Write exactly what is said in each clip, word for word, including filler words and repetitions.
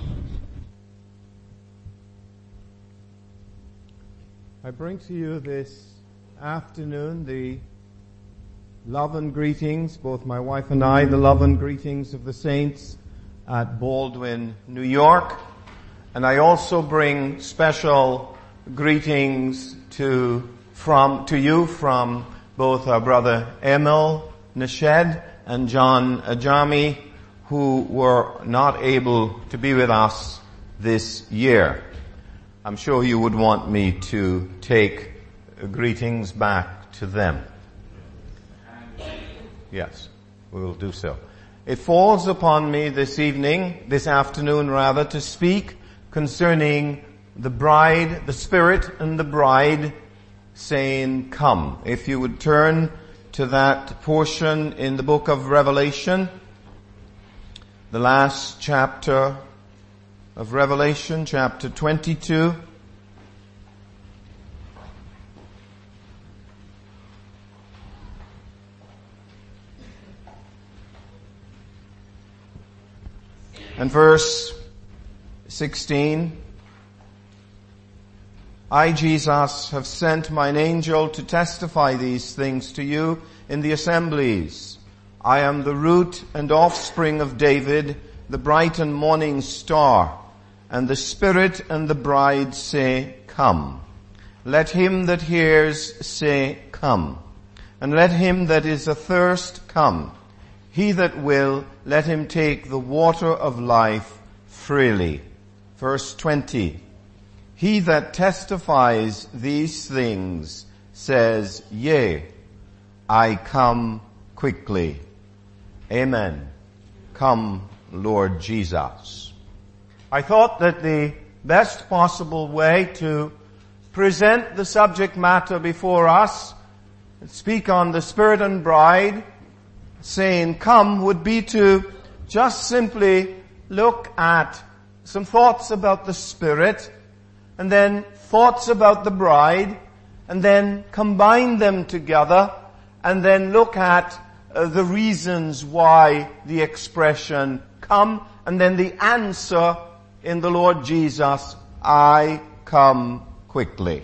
I bring to you this afternoon the love and greetings, both my wife and I, the love and greetings of the saints at Baldwin, New York. And I also bring special greetings to from to you from both our brother Emil Nashed and John Ajami, who were not able to be with us this year. I'm sure you would want me to take greetings back to them. Yes, we will do so. It falls upon me this evening, this afternoon rather, to speak concerning the bride, the Spirit and the bride saying, "Come." If you would turn to that portion in the book of Revelation, the last chapter of Revelation, chapter twenty-two. And verse sixteen. "I, Jesus, have sent mine angel to testify these things to you in the assemblies. I am the root and offspring of David, the bright and morning star. And the Spirit and the bride say, 'Come.' Let him that hears say, 'Come.' And let him that is athirst come. He that will, let him take the water of life freely." Verse twenty. "He that testifies these things says, Yea, I come quickly." Amen. Come, Lord Jesus. I thought that the best possible way to present the subject matter before us, and speak on the Spirit and bride saying, "Come," would be to just simply look at some thoughts about the Spirit, and then thoughts about the bride, and then combine them together, and then look at uh, the reasons why the expression "come," and then the answer in the Lord Jesus, "I come quickly."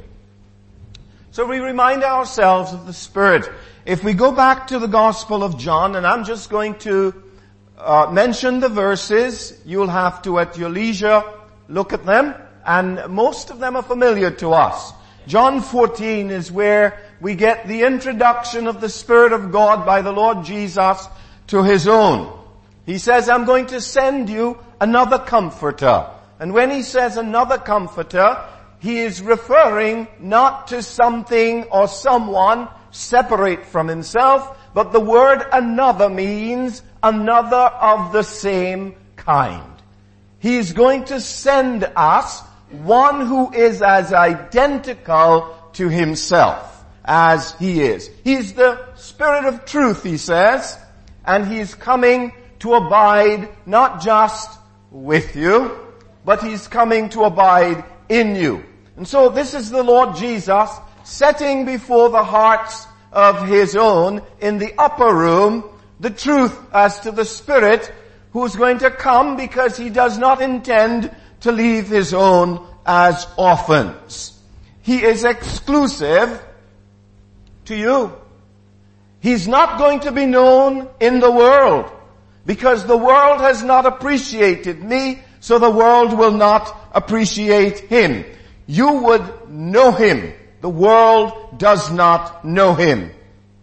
So we remind ourselves of the Spirit. If we go back to the Gospel of John, and I'm just going to uh, mention the verses, you'll have to at your leisure look at them, and most of them are familiar to us. John fourteen is where we get the introduction of the Spirit of God by the Lord Jesus to His own. He says, "I'm going to send you another comforter." And when He says another comforter, He is referring not to something or someone separate from Himself, but the word "another" means another of the same kind. He is going to send us one who is as identical to Himself as He is. He's the Spirit of truth, He says, and He's coming to abide not just with you, but He's coming to abide in you. And so this is the Lord Jesus setting before the hearts of His own in the upper room the truth as to the Spirit who's going to come, because He does not intend to leave His own as orphans. He is exclusive to you. He's not going to be known in the world, because the world has not appreciated me, so the world will not appreciate Him. You would know Him. The world does not know Him.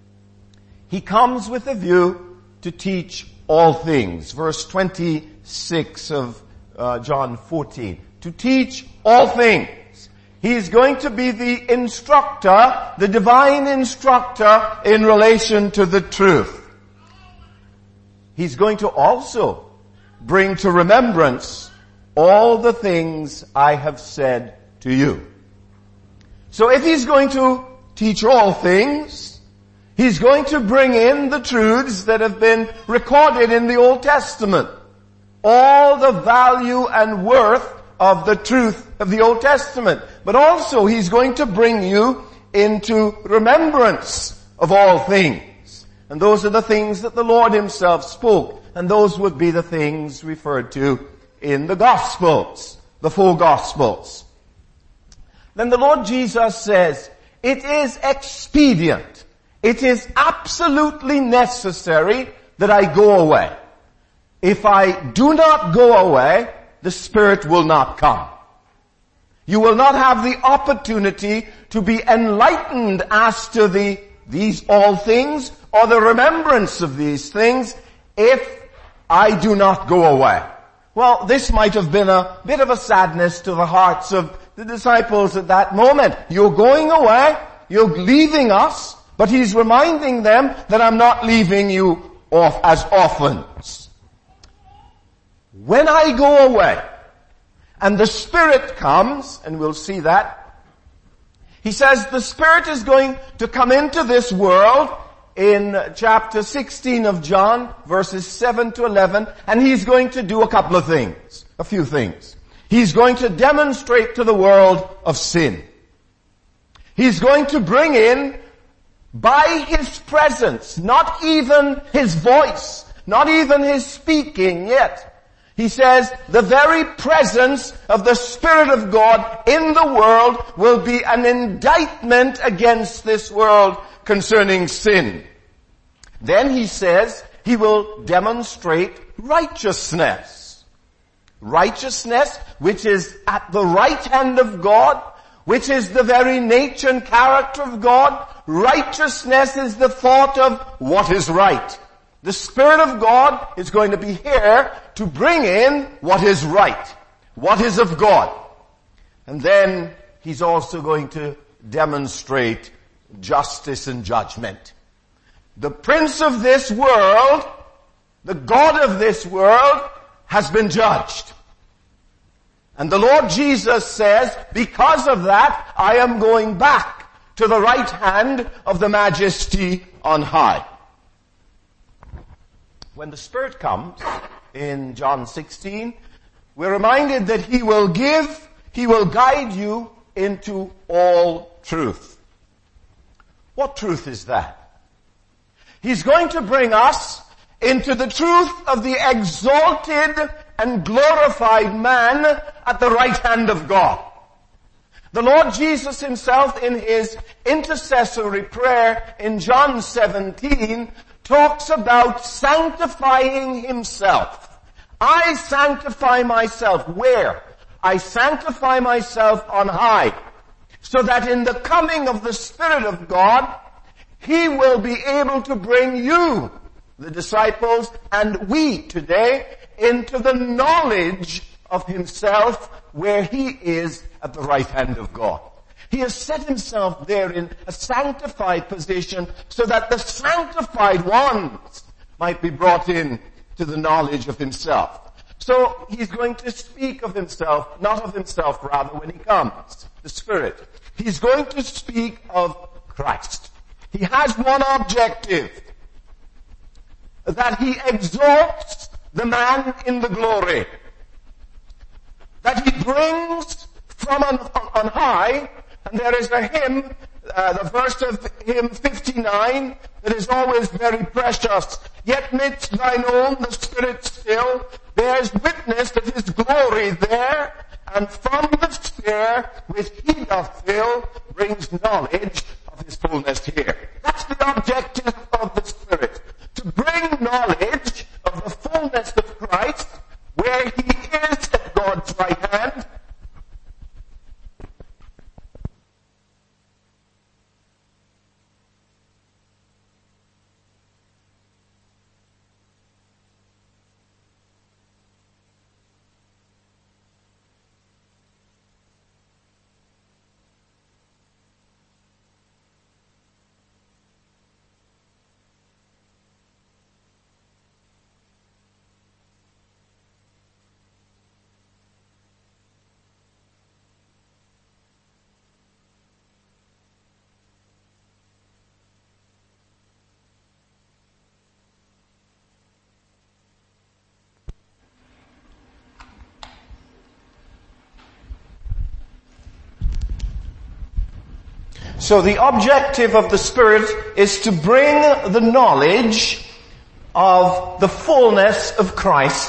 He comes with a view to teach all things. Verse twenty-six of uh, John fourteen. To teach all things. He is going to be the instructor, the divine instructor in relation to the truth. He's going to also bring to remembrance all the things I have said to you. So if He's going to teach all things, He's going to bring in the truths that have been recorded in the Old Testament. All the value and worth of the truth of the Old Testament. But also He's going to bring you into remembrance of all things. And those are the things that the Lord Himself spoke. And those would be the things referred to in the Gospels, the four Gospels. Then the Lord Jesus says, it is expedient, it is absolutely necessary that I go away. If I do not go away, the Spirit will not come. You will not have the opportunity to be enlightened as to the, these all things or the remembrance of these things if I do not go away. Well, this might have been a bit of a sadness to the hearts of the disciples at that moment. You're going away, you're leaving us, but he's reminding them that I'm not leaving you off as orphans. When I go away, and the Spirit comes, and we'll see that, he says the Spirit is going to come into this world in chapter sixteen of John, verses seven to eleven, and he's going to do a couple of things, a few things. He's going to demonstrate to the world of sin. He's going to bring in, by his presence, not even his voice, not even his speaking yet, he says the very presence of the Spirit of God in the world will be an indictment against this world concerning sin. Then he says he will demonstrate righteousness. Righteousness, which is at the right hand of God, which is the very nature and character of God. Righteousness is the thought of what is right. The Spirit of God is going to be here to bring in what is right, what is of God. And then he's also going to demonstrate justice and judgment. The prince of this world, the God of this world, has been judged. And the Lord Jesus says, because of that, I am going back to the right hand of the Majesty on high. When the Spirit comes in John sixteen, we're reminded that he will give, he will guide you into all truth. What truth is that? He's going to bring us into the truth of the exalted and glorified man at the right hand of God. The Lord Jesus himself in his intercessory prayer in John seventeen talks about sanctifying himself. I sanctify myself. Where? I sanctify myself on high, so that in the coming of the Spirit of God, he will be able to bring you, the disciples, and we today, into the knowledge of himself where he is at the right hand of God. He has set himself there in a sanctified position so that the sanctified ones might be brought in to the knowledge of himself. So he's going to speak of himself, not of himself rather, when he comes, the Spirit. He's going to speak of Christ. He has one objective, that he exalts the man in the glory, that he brings from on, on high. And there is a hymn, uh, the verse of hymn fifty-nine, that is always very precious. Yet midst thine own the Spirit still bears witness of his glory there, and from the sphere which he doth fill brings knowledge of his fullness here. That's the objective of the Spirit, to bring knowledge of the fullness of Christ where he is at God's right hand. So the objective of the Spirit is to bring the knowledge of the fullness of Christ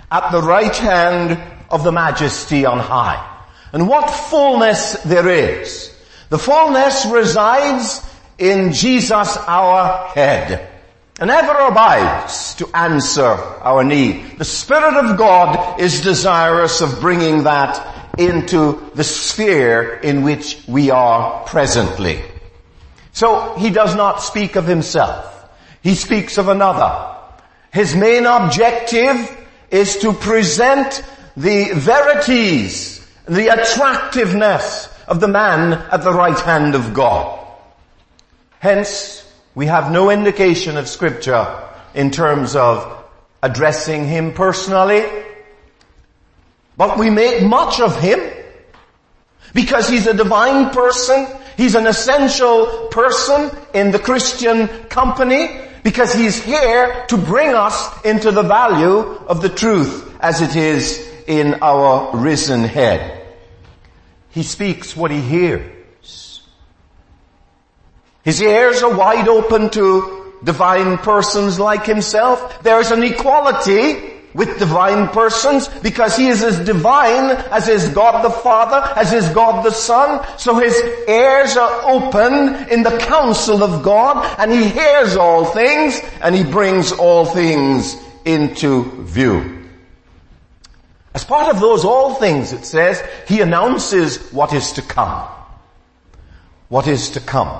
at the right hand of the Majesty on high. And what fullness there is. The fullness resides in Jesus our head, and ever abides to answer our need. The Spirit of God is desirous of bringing that into the sphere in which we are presently. So he does not speak of himself. He speaks of another. His main objective is to present the verities, the attractiveness of the man at the right hand of God. Hence, we have no indication of Scripture in terms of addressing him personally, but we make much of him because he's a divine person. He's an essential person in the Christian company because he's here to bring us into the value of the truth as it is in our risen head. He speaks what he hears. His ears are wide open to divine persons like himself. There is an equality with divine persons because he is as divine as is God the Father, as is God the Son. So his ears are open in the counsel of God, and he hears all things, and he brings all things into view. As part of those all things, it says, he announces what is to come. What is to come.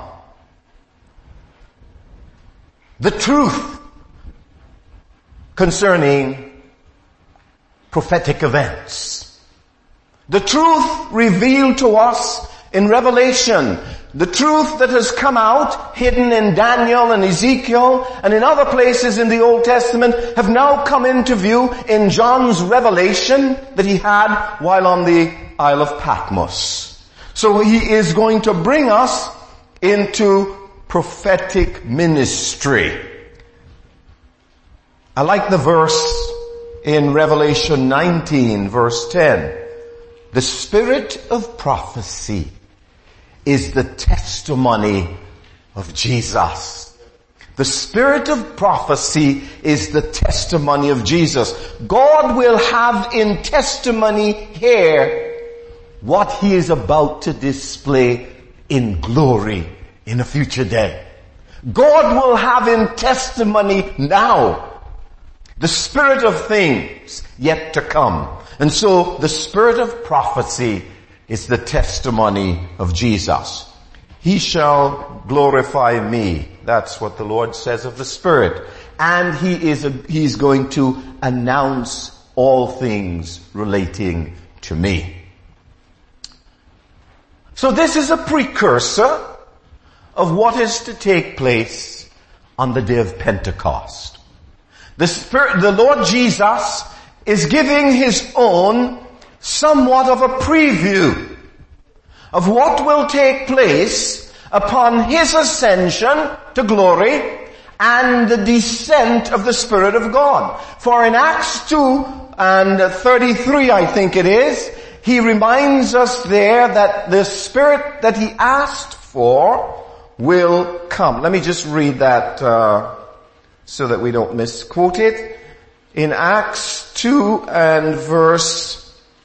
The truth concerning prophetic events. The truth revealed to us in Revelation. The truth that has come out, hidden in Daniel and Ezekiel and in other places in the Old Testament, have now come into view in John's revelation that he had while on the Isle of Patmos. So he is going to bring us into prophetic ministry. I like the verse in Revelation nineteen, verse ten. The spirit of prophecy is the testimony of Jesus. The spirit of prophecy is the testimony of Jesus. God will have in testimony here what he is about to display in glory in a future day. God will have in testimony now the spirit of things yet to come. And so the spirit of prophecy is the testimony of Jesus. He shall glorify me. That's what the Lord says of the Spirit. And he is a, he's going to announce all things relating to me. So this is a precursor of what is to take place on the day of Pentecost. The Spirit, the Lord Jesus is giving his own somewhat of a preview of what will take place upon his ascension to glory and the descent of the Spirit of God. For in Acts two and thirty-three, I think it is, he reminds us there that the Spirit that he asked for will come. Let me just read that uh, so that we don't misquote it. In Acts two and verse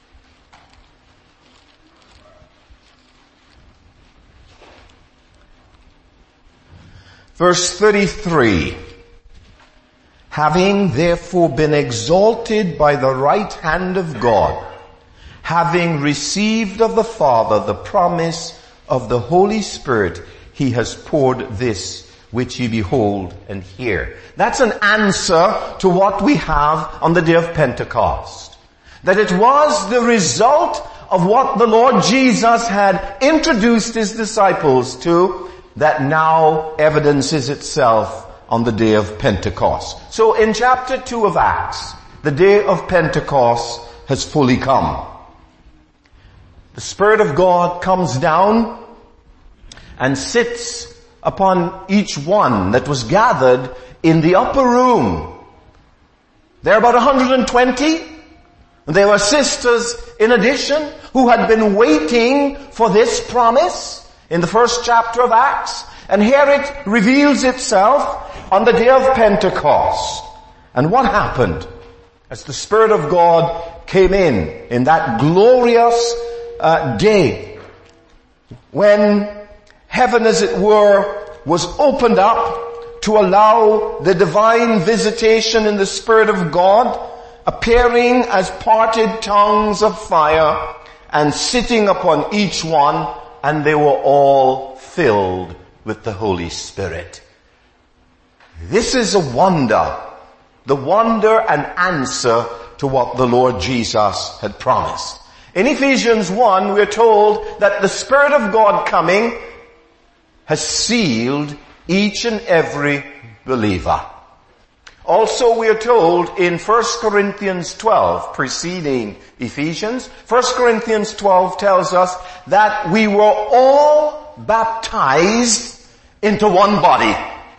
Verse thirty-three, having therefore been exalted by the right hand of God, having received of the Father the promise of the Holy Spirit, he has poured this which ye behold and hear. That's an answer to what we have on the day of Pentecost. That it was the result of what the Lord Jesus had introduced his disciples to that now evidences itself on the day of Pentecost. So in chapter two of Acts, the day of Pentecost has fully come. The Spirit of God comes down and sits upon each one that was gathered in the upper room. There are about one hundred twenty. There were sisters in addition who had been waiting for this promise in the first chapter of Acts. And here it reveals itself on the day of Pentecost. And what happened? as the Spirit of God came in, in that glorious uh, day, when heaven, as it were, was opened up to allow the divine visitation in the Spirit of God, appearing as parted tongues of fire and sitting upon each one, and they were all filled with the Holy Spirit. This is a wonder, the wonder and answer to what the Lord Jesus had promised. In Ephesians one, we're told that the Spirit of God coming has sealed each and every believer. Also, we are told in First Corinthians twelve, preceding Ephesians, First Corinthians twelve tells us that we were all baptized into one body.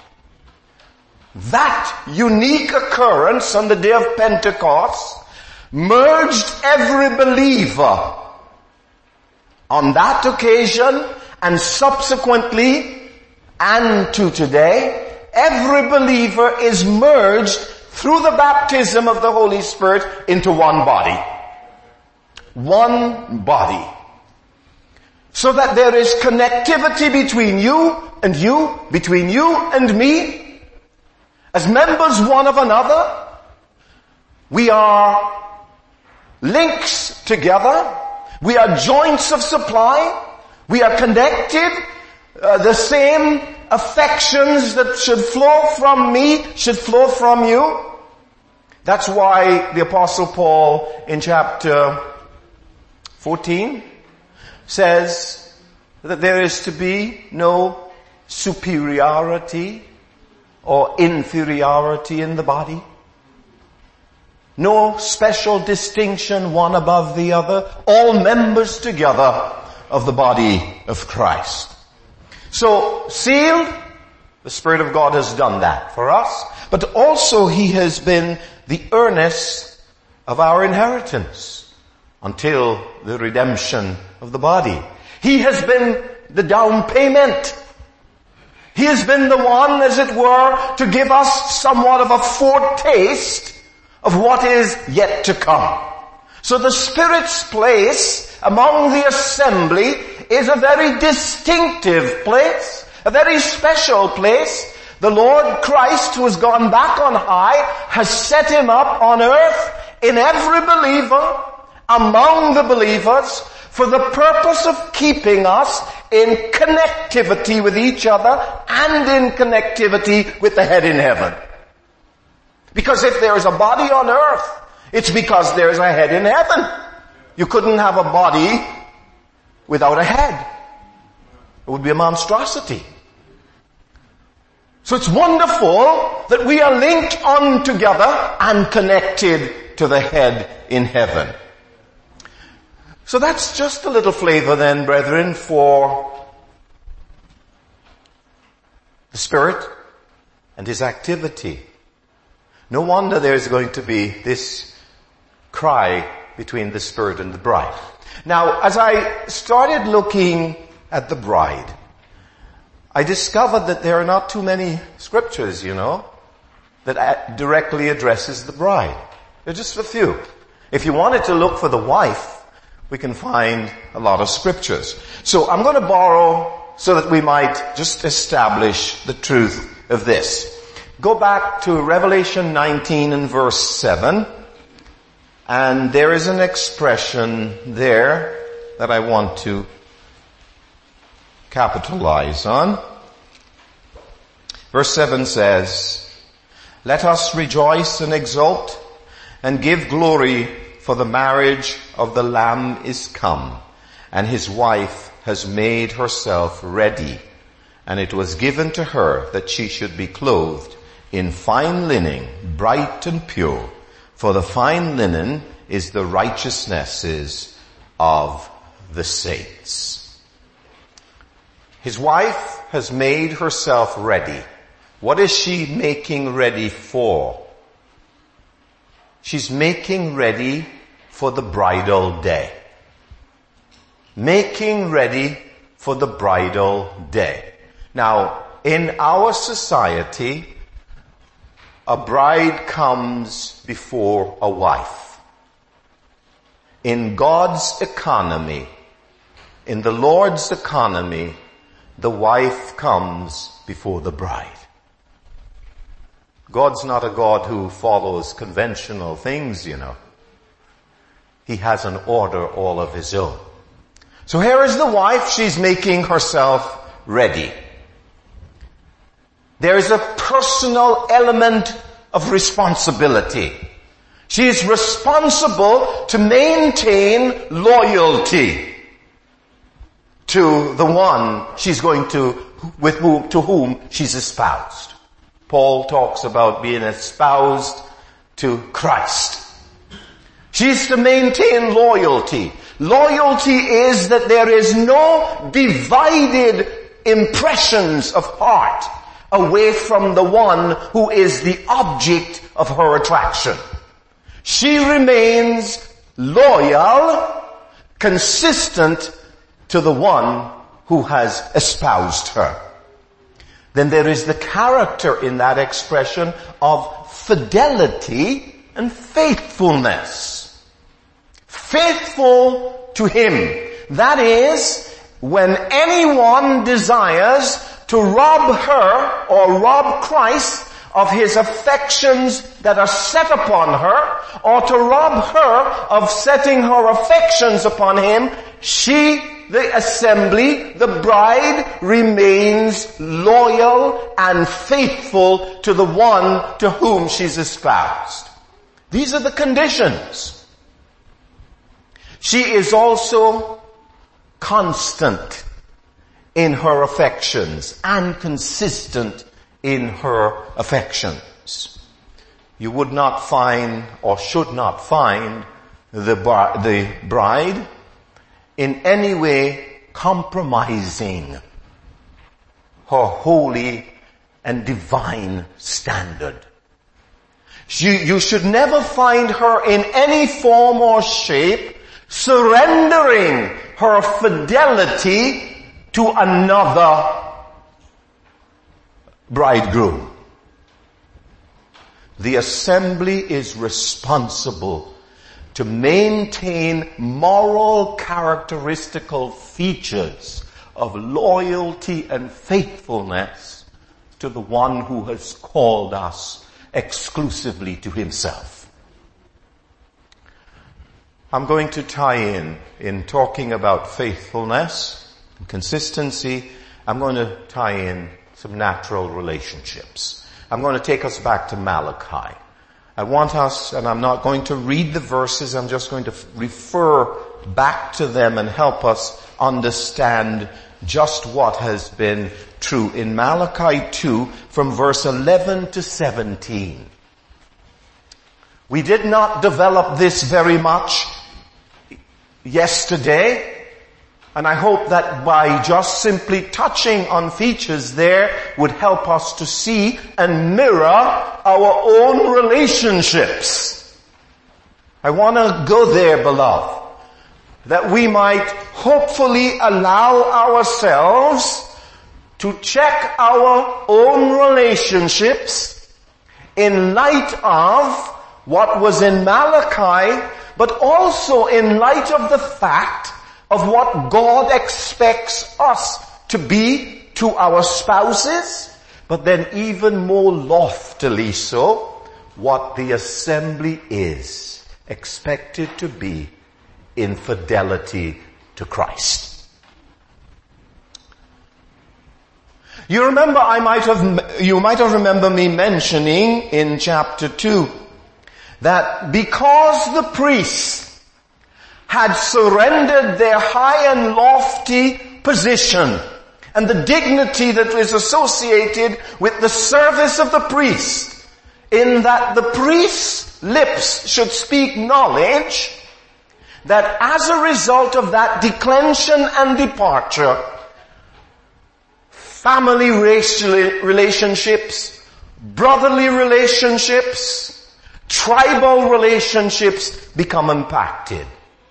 That unique occurrence on the day of Pentecost merged every believer on that occasion, and subsequently and to today. Every believer is merged through the baptism of the Holy Spirit into one body. One body. So that there is connectivity between you and you, between you and me. As members one of another, we are links together. We are joints of supply. We are connected. Uh, the same affections that should flow from me should flow from you. That's why the Apostle Paul in chapter fourteen says that there is to be no superiority or inferiority in the body. No special distinction one above the other. All members together of the body of Christ. So, sealed, the Spirit of God has done that for us, but also He has been the earnest of our inheritance until the redemption of the body. He has been the down payment. He has been the one, as it were, to give us somewhat of a foretaste of what is yet to come. So the Spirit's place among the assembly is a very distinctive place, a very special place. The Lord Christ, who has gone back on high, has set Him up on earth in every believer, among the believers, for the purpose of keeping us in connectivity with each other and in connectivity with the head in heaven. Because if there is a body on earth, it's because there is a head in heaven. You couldn't have a body without a head. It would be a monstrosity. So it's wonderful that we are linked on together and connected to the head in heaven. So that's just a little flavor then, brethren, for the Spirit and His activity. No wonder there's going to be this cry between the Spirit and the bride. Now, as I started looking at the bride, I discovered that there are not too many scriptures, you know, that directly addresses the bride. There are just a few. If you wanted to look for the wife, we can find a lot of scriptures. So I'm going to borrow so that we might just establish the truth of this. Go back to Revelation nineteen and verse seven. And there is an expression there that I want to capitalize on. Verse seven says, "Let us rejoice and exult and give glory, for the marriage of the Lamb is come, and His wife has made herself ready. And it was given to her that she should be clothed in fine linen, bright and pure. For the fine linen is the righteousnesses of the saints." His wife has made herself ready. What is she making ready for? She's making ready for the bridal day. Making ready for the bridal day. Now, in our society, a bride comes before a wife. In God's economy, in the Lord's economy, the wife comes before the bride. God's not a God who follows conventional things, you know. He has an order all of his own. So here is the wife. She's making herself ready. There is a personal element of responsibility. She is responsible to maintain loyalty to the one she's going to, with whom, to whom she's espoused. Paul talks about being espoused to Christ. She's to maintain loyalty. Loyalty is that there is no divided impressions of heart away from the one who is the object of her attraction. She remains loyal, consistent to the one who has espoused her. Then there is the character in that expression of fidelity and faithfulness. Faithful to him. That is, when anyone desires to rob her or rob Christ of his affections that are set upon her, or to rob her of setting her affections upon him, she, the assembly, the bride, remains loyal and faithful to the one to whom she's espoused. These are the conditions. She is also constant in her affections and consistent in her affections. You would not find or should not find the, bar, the bride in any way compromising her holy and divine standard. You, you should never find her in any form or shape surrendering her fidelity to another bridegroom. The assembly is responsible to maintain moral characteristical features of loyalty and faithfulness to the one who has called us exclusively to himself. I'm going to tie in, in talking about faithfulness and consistency, I'm going to tie in some natural relationships. I'm going to take us back to Malachi. I want us, and I'm not going to read the verses, I'm just going to refer back to them and help us understand just what has been true. In Malachi two, from verse eleven to seventeen. We did not develop this very much yesterday, and I hope that by just simply touching on features there would help us to see and mirror our own relationships. I want to go there, beloved, that we might hopefully allow ourselves to check our own relationships in light of what was in Malachi, but also in light of the fact of what God expects us to be to our spouses, but then even more loftily so, what the assembly is expected to be in fidelity to Christ. You remember, I might have, you might have remember me mentioning in chapter two that because the priests had surrendered their high and lofty position and the dignity that is associated with the service of the priest, in that the priest's lips should speak knowledge, that as a result of that declension and departure, family relationships, brotherly relationships, tribal relationships become impacted.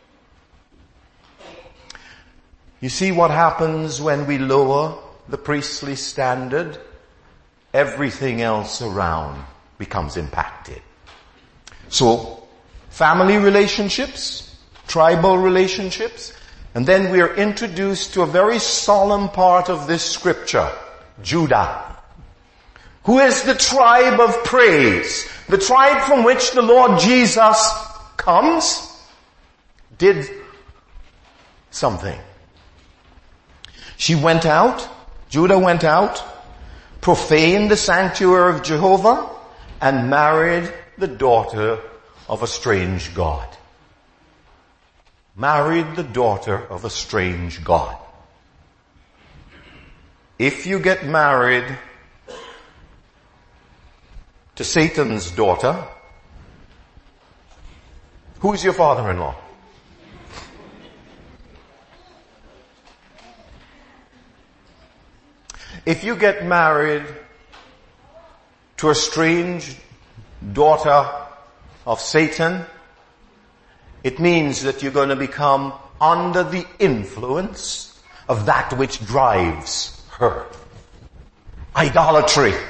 You see what happens when we lower the priestly standard? Everything else around becomes impacted. So, family relationships, tribal relationships, and then we are introduced to a very solemn part of this scripture, Judah, who is the tribe of praise, the tribe from which the Lord Jesus comes, did something. She went out, Judah went out, profaned the sanctuary of Jehovah, and married the daughter of a strange god. Married the daughter of a strange god. If you get married to Satan's daughter, who is your father-in-law? If you get married to a strange daughter of Satan, it means that you're going to become under the influence of that which drives her. Idolatry.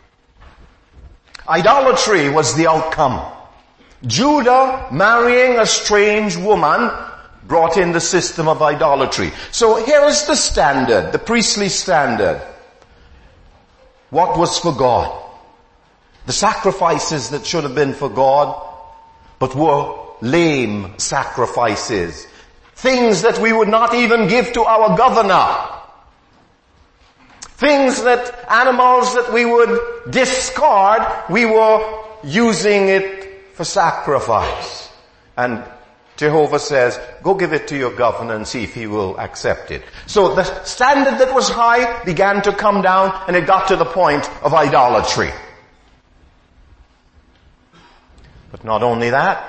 Idolatry was the outcome. Judah marrying a strange woman brought in the system of idolatry. So here is the standard, the priestly standard. What was for God? The sacrifices that should have been for God, but were lame sacrifices. Things that we would not even give to our governor. Things that, animals that we would discard, we were using it for sacrifice. And Jehovah says, go give it to your governor and see if he will accept it. So the standard that was high began to come down, and it got to the point of idolatry. But not only that,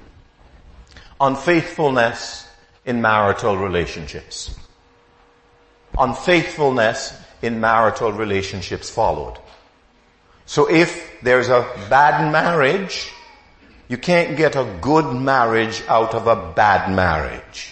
unfaithfulness in marital relationships. Unfaithfulness in marital relationships followed. So if there's a bad marriage, you can't get a good marriage out of a bad marriage.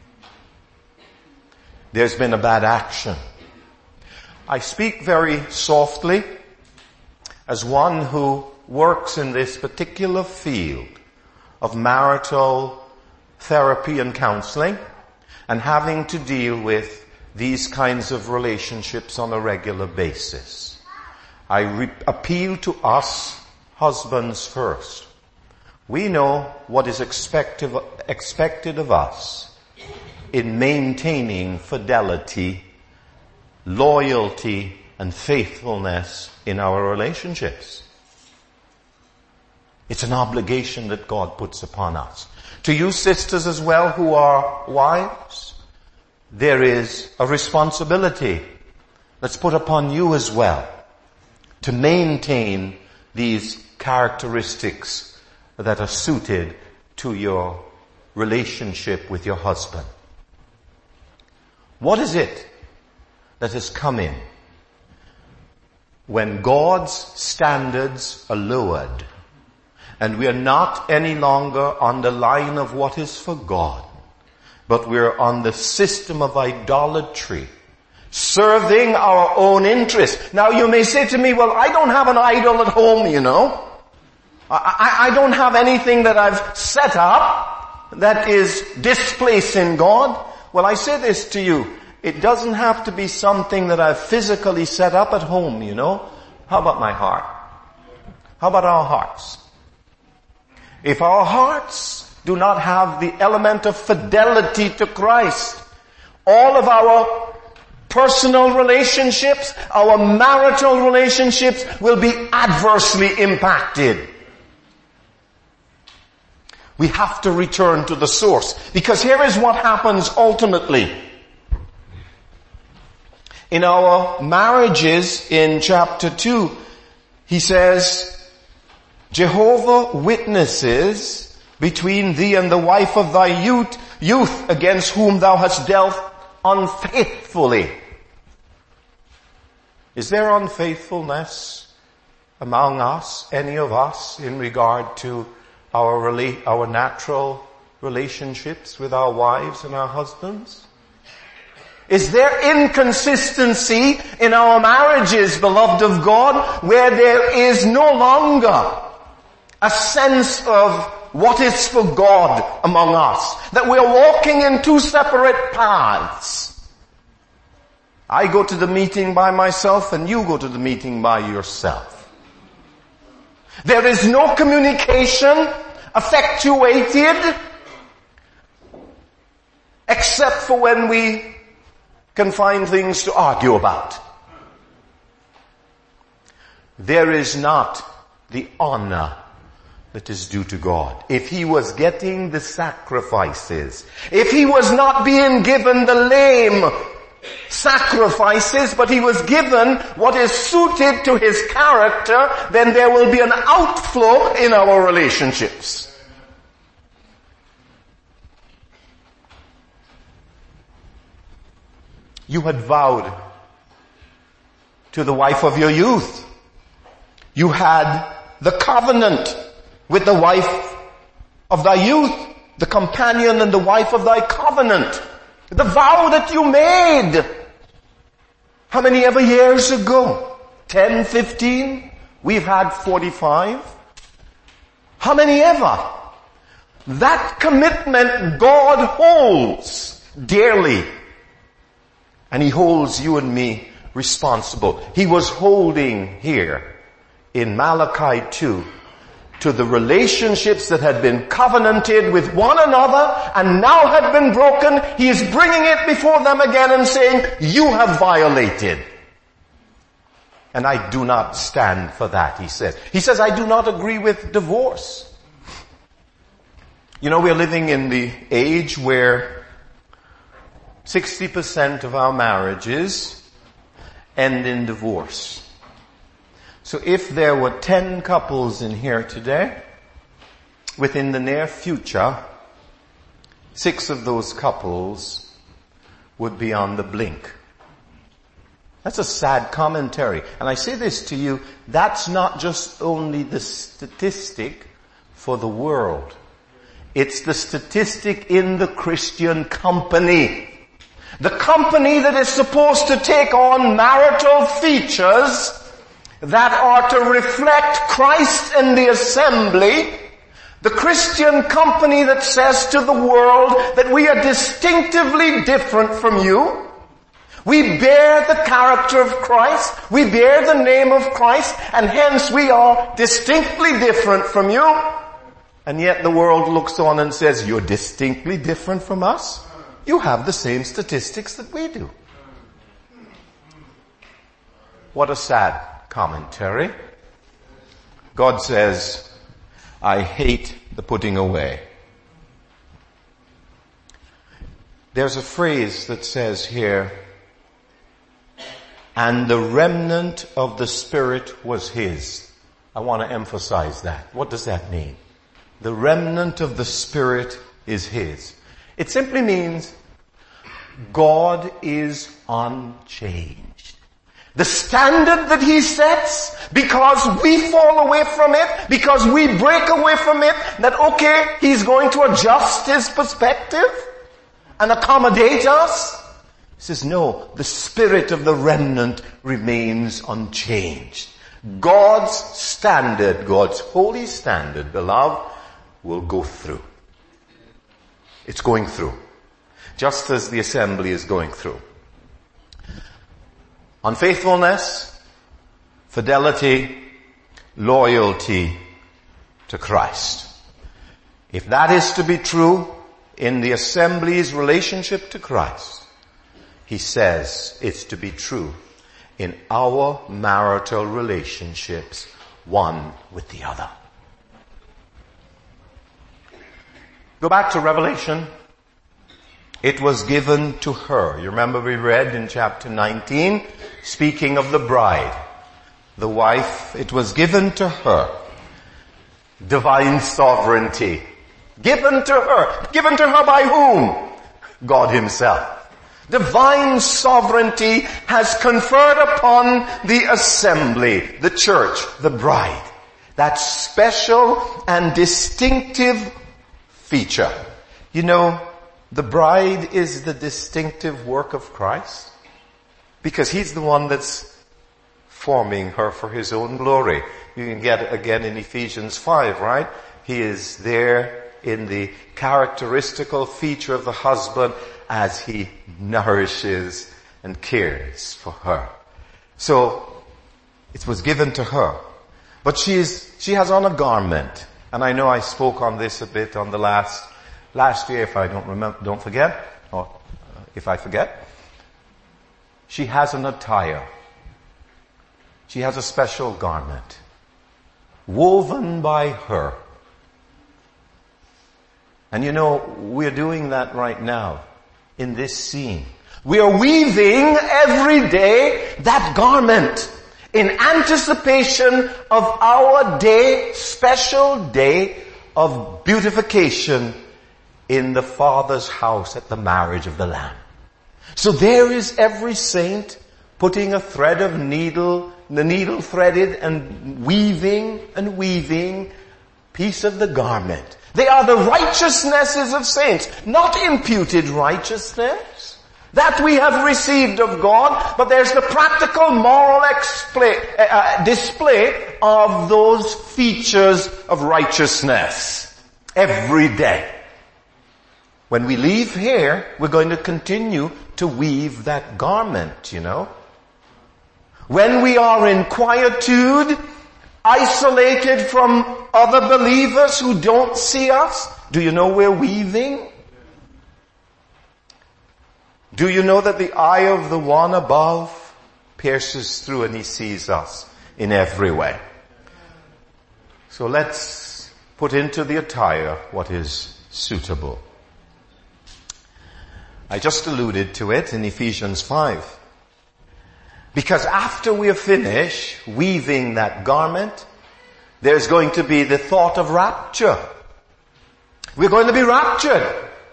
There's been a bad action. I speak very softly as one who works in this particular field of marital therapy and counseling, and having to deal with these kinds of relationships on a regular basis. I re- appeal to us husbands first. We know what is expected, expected of us in maintaining fidelity, loyalty, and faithfulness in our relationships. It's an obligation that God puts upon us. To you sisters as well who are wives, there is a responsibility that's put upon you as well to maintain these characteristics that are suited to your relationship with your husband. What is it that has come in when God's standards are lowered and we are not any longer on the line of what is for God, but we're on the system of idolatry, serving our own interests? Now you may say to me, well, I don't have an idol at home, you know. I, I don't have anything that I've set up that is displacing God. Well, I say this to you. It doesn't have to be something that I've physically set up at home, you know. How about my heart? How about our hearts? If our hearts do not have the element of fidelity to Christ, all of our personal relationships, our marital relationships will be adversely impacted. We have to return to the source, because here is what happens ultimately. In our marriages in chapter two, he says, Jehovah witnesses between thee and the wife of thy youth, youth against whom thou hast dealt unfaithfully. Is there unfaithfulness among us, any of us, in regard to our rela- our natural relationships with our wives and our husbands? Is there inconsistency in our marriages, beloved of God, where there is no longer a sense of what is for God among us? That we're walking in two separate paths. I go to the meeting by myself and you go to the meeting by yourself. There is no communication effectuated except for when we can find things to argue about. There is not the honor that is due to God. If he was getting the sacrifices, if he was not being given the lame sacrifices, but he was given what is suited to his character, then there will be an outflow in our relationships. You had vowed to the wife of your youth. You had the covenant with the wife of thy youth, the companion and the wife of thy covenant. The vow that you made. How many ever years ago? ten, fifteen? We've had forty-five. How many ever? That commitment God holds dearly. And he holds you and me responsible. He was holding here in Malachi two to the relationships that had been covenanted with one another and now had been broken. He is bringing it before them again and saying, you have violated. And I do not stand for that, he says. He says, I do not agree with divorce. You know, we're living in the age where sixty percent of our marriages end in divorce. So if there were ten couples in here today, within the near future, six of those couples would be on the blink. That's a sad commentary. And I say this to you, that's not just only the statistic for the world. It's the statistic in the Christian company. The company that is supposed to take on marital features that are to reflect Christ in the assembly, the Christian company that says to the world that we are distinctively different from you. We bear the character of Christ, we bear the name of Christ, and hence we are distinctly different from you. And yet the world looks on and says, you're distinctly different from us? You have the same statistics that we do. What a sad commentary. God says, I hate the putting away. There's a phrase that says here, and the remnant of the Spirit was his. I want to emphasize that. What does that mean? The remnant of the Spirit is his. It simply means God is unchanged. The standard that he sets, because we fall away from it, because we break away from it, that okay, he's going to adjust his perspective and accommodate us. He says, no, the spirit of the remnant remains unchanged. God's standard, God's holy standard, beloved, will go through. It's going through. Just as the assembly is going through. Unfaithfulness, fidelity, loyalty to Christ. If that is to be true in the assembly's relationship to Christ, he says it's to be true in our marital relationships, one with the other. Go back to Revelation. It was given to her. You remember we read in chapter nineteen, speaking of the bride, the wife, it was given to her. Divine sovereignty. Given to her. Given to her by whom? God himself. Divine sovereignty has conferred upon the assembly, the church, the bride, that special and distinctive feature. You know, the bride is the distinctive work of Christ? Because he's the one that's forming her for his own glory. You can get it again in Ephesians five, right? He is there in the characteristical feature of the husband as he nourishes and cares for her. So, it was given to her. But she is, she has on a garment. And I know I spoke on this a bit on the last, last year, if I don't remember, don't forget, or if I forget. She has an attire. She has a special garment. Woven by her. And you know, we're doing that right now in this scene. We are weaving every day that garment in anticipation of our day, special day of beautification in the Father's house at the marriage of the Lamb. So there is every saint putting a thread of needle, the needle threaded and weaving and weaving piece of the garment. They are the righteousnesses of saints, not imputed righteousness that we have received of God, but there's the practical moral explay, uh, display of those features of righteousness every day. When we leave here, we're going to continue to weave that garment, you know. When we are in quietude, isolated from other believers who don't see us, do you know we're weaving? Do you know that the eye of the one above pierces through and he sees us in every way? So let's put into the attire what is suitable. I just alluded to it in Ephesians five. Because after we finish weaving that garment, there's going to be the thought of rapture. We're going to be raptured.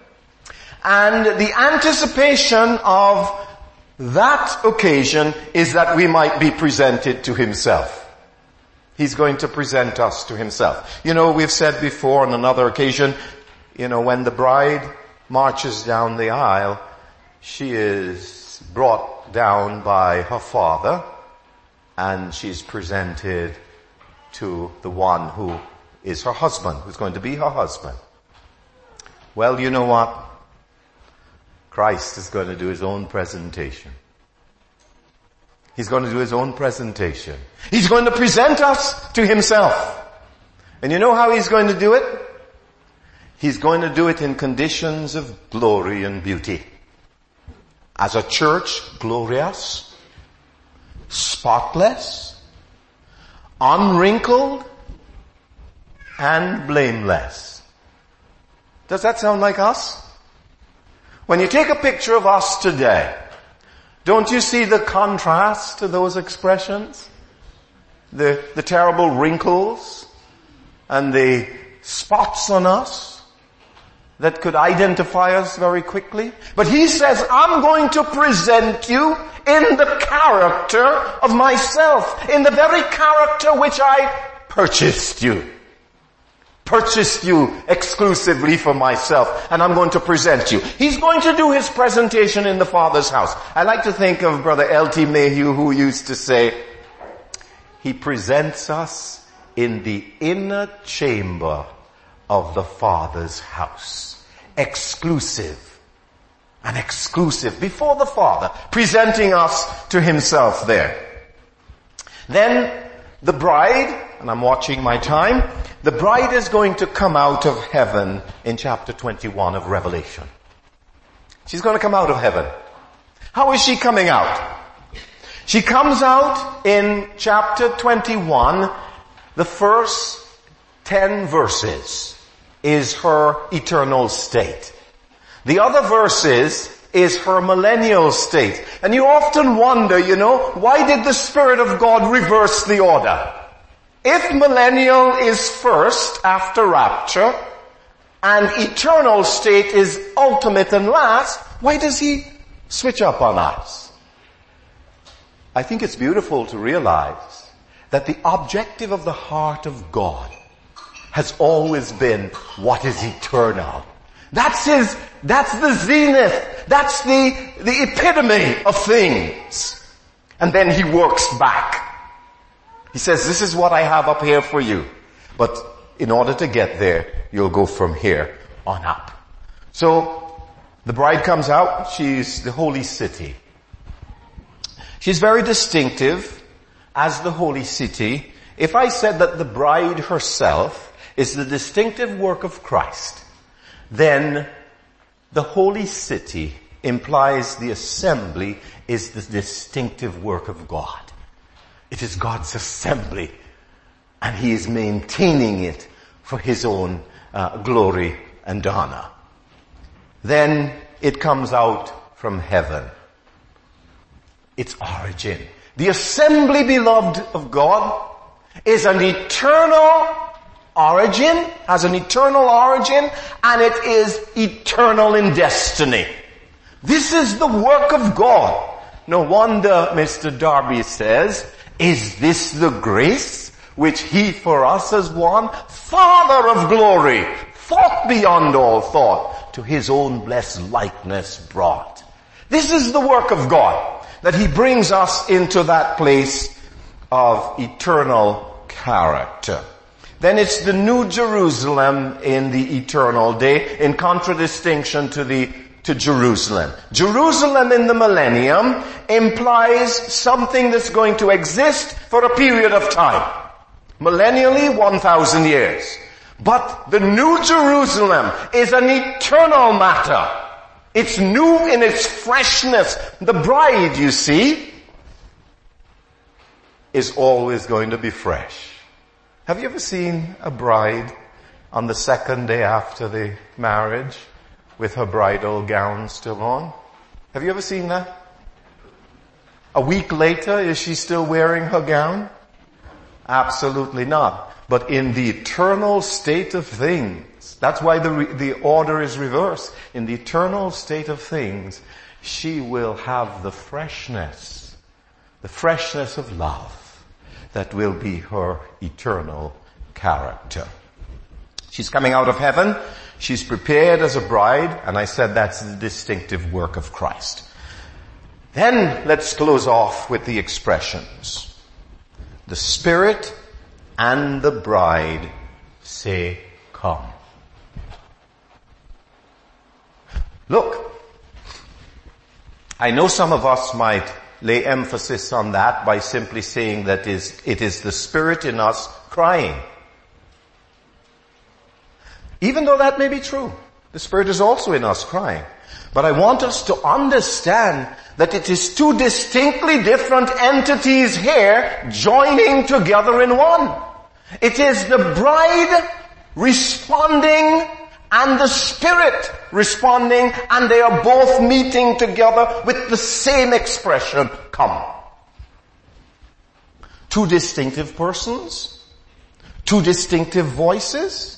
And the anticipation of that occasion is that we might be presented to himself. He's going to present us to himself. You know, we've said before on another occasion, you know, when the bride marches down the aisle, she is brought down by her father and she's presented to the one who is her husband, who's going to be her husband. Well, you know what? Christ is going to do his own presentation. He's going to do his own presentation. He's going to present us to himself. And you know how he's going to do it? He's going to do it in conditions of glory and beauty. As a church, glorious, spotless, unwrinkled, and blameless. Does that sound like us? When you take a picture of us today, don't you see the contrast to those expressions? The, the terrible wrinkles and the spots on us that could identify us very quickly. But he says, I'm going to present you in the character of myself, in the very character which I purchased you. Purchased you exclusively for myself, and I'm going to present you. He's going to do his presentation in the Father's house. I like to think of Brother L T Mayhew, who used to say, he presents us in the inner chamber of the Father's house. Exclusive. And exclusive before the Father, presenting us to himself there. Then the bride, and I'm watching my time, the bride is going to come out of heaven in chapter twenty-one of Revelation. She's going to come out of heaven. How is she coming out? She comes out in chapter twenty-one, the first ten verses is her eternal state. The other verses is her millennial state. And you often wonder, you know, why did the Spirit of God reverse the order? If millennial is first after rapture, and eternal state is ultimate and last, why does he switch up on us? I think it's beautiful to realize that the objective of the heart of God has always been what is eternal. That's his, that's the zenith. That's the, the epitome of things. And then he works back. He says, this is what I have up here for you. But in order to get there, you'll go from here on up. So, the bride comes out. She's the holy city. She's very distinctive as the holy city. If I said that the bride herself is the distinctive work of Christ, then the holy city implies the assembly is the distinctive work of God. It is God's assembly, and he is maintaining it for his own uh, glory and honor. Then it comes out from heaven. Its origin. The assembly, beloved of God, is an eternal origin, has an eternal origin, and it is eternal in destiny. This is the work of God. No wonder Mister Darby says, is this the grace which he for us has won? Father of glory, thought beyond all thought, to his own blessed likeness brought. This is the work of God, that he brings us into that place of eternal character. Then it's the New Jerusalem in the eternal day, in contradistinction to the to Jerusalem. Jerusalem in the millennium implies something that's going to exist for a period of time. Millennially, one thousand years. But the New Jerusalem is an eternal matter. It's new in its freshness. The bride, you see, is always going to be fresh. Have you ever seen a bride on the second day after the marriage with her bridal gown still on? Have you ever seen that? A week later, is she still wearing her gown? Absolutely not. But in the eternal state of things, that's why the, re- the order is reversed. In the eternal state of things, she will have the freshness, the freshness of love that will be her eternal character. She's coming out of heaven. She's prepared as a bride, and I said that's the distinctive work of Christ. Then let's close off with the expressions. The Spirit and the bride say, come. Look, I know some of us might lay emphasis on that by simply saying that is, it is the Spirit in us crying. Even though that may be true, the Spirit is also in us crying. But I want us to understand that it is two distinctly different entities here joining together in one. It is the bride responding and the Spirit responding, and they are both meeting together with the same expression, come. Two distinctive persons, two distinctive voices,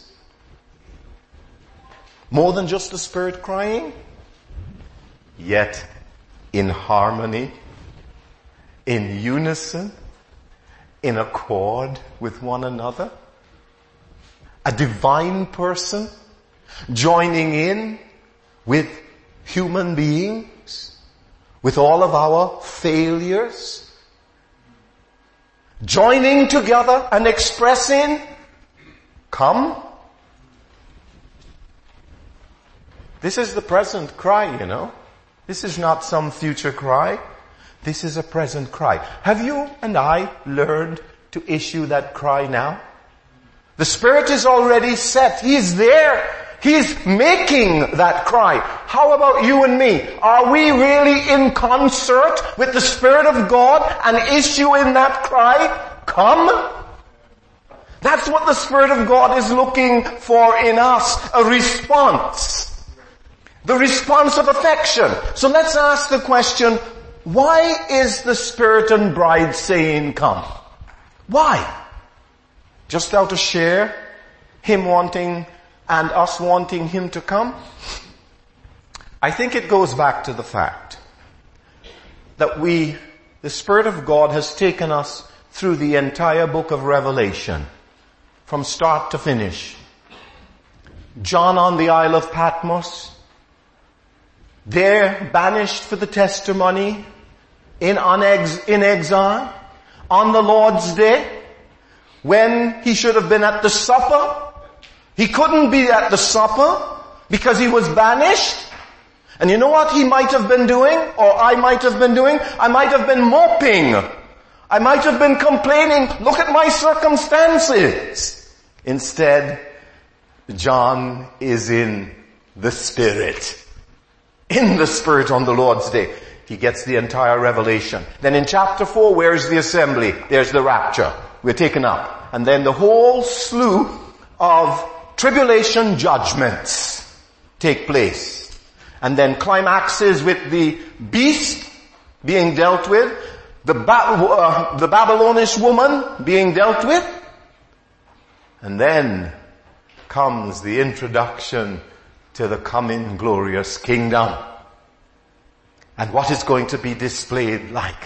more than just the Spirit crying, yet in harmony, in unison, in accord with one another. A divine person joining in with human beings, with all of our failures, joining together and expressing, come. This is the present cry, you know. This is not some future cry. This is a present cry. Have you and I learned to issue that cry now? The Spirit is already set. He's there. He's making that cry. How about you and me? Are we really in concert with the Spirit of God and issuing that cry? Come. That's what the Spirit of God is looking for in us. A response. The response of affection. So let's ask the question, why is the Spirit and bride saying come? Why? Just out to share Him wanting and us wanting Him to come? I think it goes back to the fact that we, the Spirit of God has taken us through the entire book of Revelation, from start to finish. John on the Isle of Patmos, there banished for the testimony, in, on ex, in exile, on the Lord's day, when he should have been at the supper. He couldn't be at the supper because he was banished. And you know what he might have been doing, or I might have been doing? I might have been moping. I might have been complaining, look at my circumstances. Instead, John is in the Spirit. In the Spirit on the Lord's day. He gets the entire revelation. Then in chapter four, where's the assembly? There's the rapture. We're taken up. And then the whole slew of tribulation judgments take place. And then climaxes with the beast being dealt with, the, ba- uh, the Babylonish woman being dealt with, and then comes the introduction to the coming glorious kingdom. And what is going to be displayed like.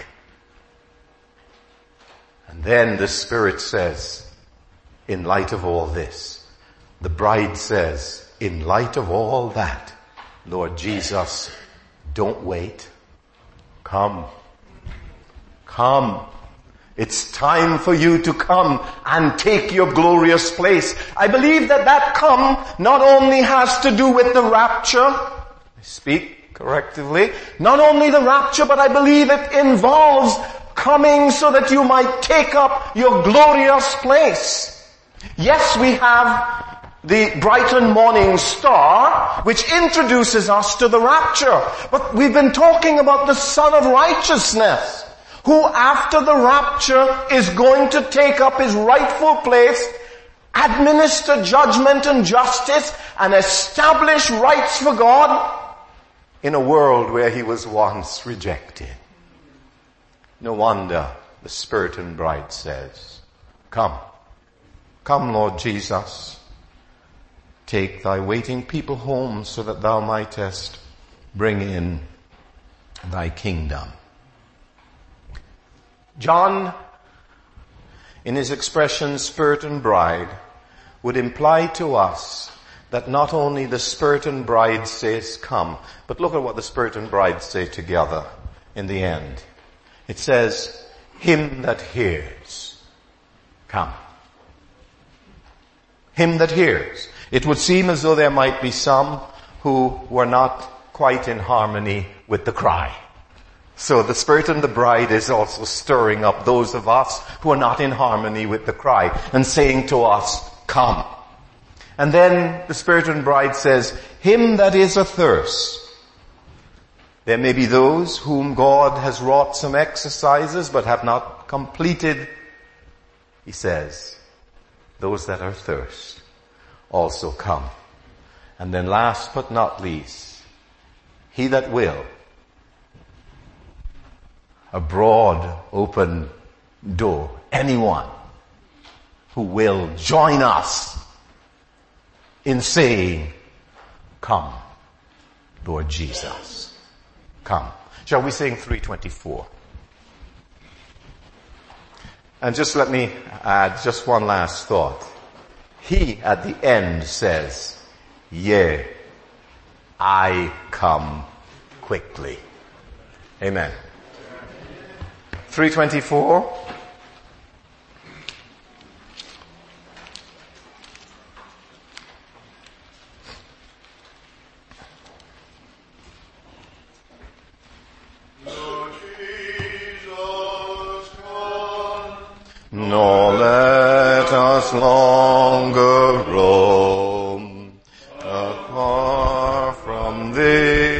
And then the Spirit says, in light of all this, the bride says, in light of all that, Lord Jesus, don't wait. Come. Come. It's time for you to come and take your glorious place. I believe that that come not only has to do with the rapture, I speak correctively, not only the rapture, but I believe it involves coming so that you might take up your glorious place. Yes, we have the Brighton Morning Star, which introduces us to the rapture. But we've been talking about the Son of Righteousness, who after the rapture is going to take up his rightful place, administer judgment and justice, and establish rights for God in a world where he was once rejected. No wonder the Spirit and Bride says, come, come Lord Jesus. Take thy waiting people home so that thou mightest bring in thy kingdom. John, in his expression Spirit and Bride, would imply to us that not only the Spirit and Bride says come, but look at what the Spirit and Bride say together in the end. It says, him that hears, come. Him that hears. It would seem as though there might be some who were not quite in harmony with the cry. So the Spirit and the Bride is also stirring up those of us who are not in harmony with the cry and saying to us, come. And then the Spirit and Bride says, him that is athirst. There may be those whom God has wrought some exercises but have not completed. He says, those that are thirst. Also come. And then last but not least, he that will, a broad open door, anyone who will join us in saying, come, Lord Jesus, come. Shall we sing three twenty-four? And just let me add just one last thought. He at the end says, yea, I come quickly. Amen. three twenty-four. Nor let us longer roam afar from thee.